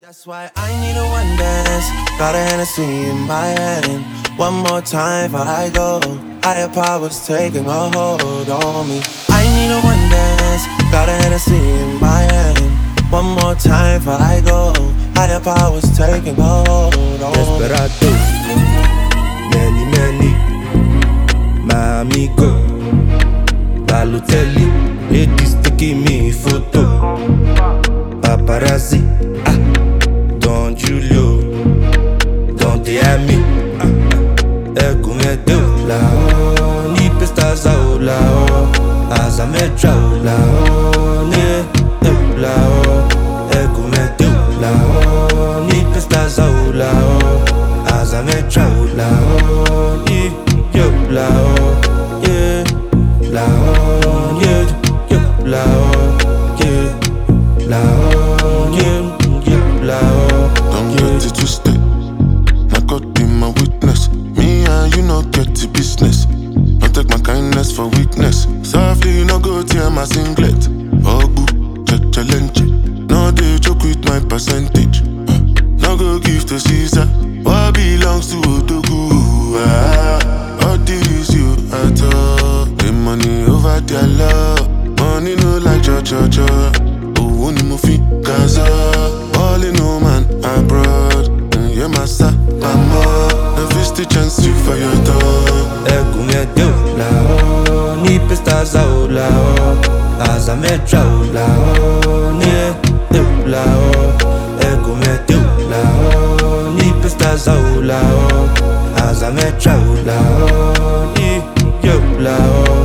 That's why I need a one dance. Got a Hennessy in my hand. One more time before I go. Higher powers taking a hold on me. I need a one dance. Got a Hennessy in my hand. One more time before I go. Higher powers taking a hold on me. Desperado, many, my amigo. Balotelli, ladies taking me photo. Paparazzi, Don Julio, Don Miami, come Deus lá, ni pestas ao lá, as ametra lá, ne Deus lá, come Deus lá, ni pestas ao lá, as ametra lá, ni eu lá, yeah, lá, yeah, eu lá, yeah, lá. Don't get it twisted. My God be my witness. Me and you no get the business. Don't take my kindness for weakness. Softly you no go tear my singlet. Ogu, challenge. No they joke with my percentage. No go give to Caesar. What belongs to Odogu? All this you at all. The money over their love. Money no like cha. Oh, ni mo fi Gaza. All in no man abroad. Yeah, massa, mama. Every stitch and see for your dog. Come Deus lá, ni pestas ao lá, as ametra lá, ni Deus lá, come Deus lá, ni pestas ao lá, as ametra lá, ni eu lá.